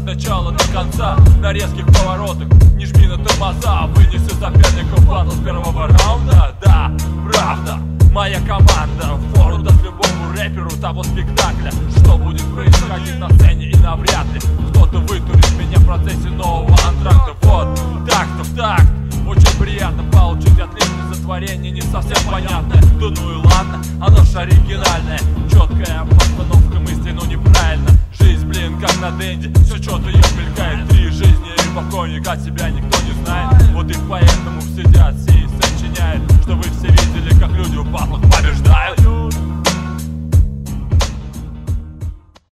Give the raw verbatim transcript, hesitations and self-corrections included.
начала до конца. На резких поворотах не жми на тормоза, вынеси соперника в батл с первого раунда. Да, правда, моя команда фору даст любому рэперу того спектакля, что будет происходить на сцене, и навряд ли кто-то вытурит меня в процессе нового антракта. Вот, так-то в такт. Очень приятно получить отличное сотворение, не совсем понятное. Да ну и ладно, оно ж оригинальное. Четкая постановка мысли, но неправильно. Жизнь, блин, как на денде, все что-то ее мелькает. Три жизни и покойника, от себя никто не знает. Вот и поэтому сидят все и сочиняют, что вы все видели, как люди в батлах побеждают.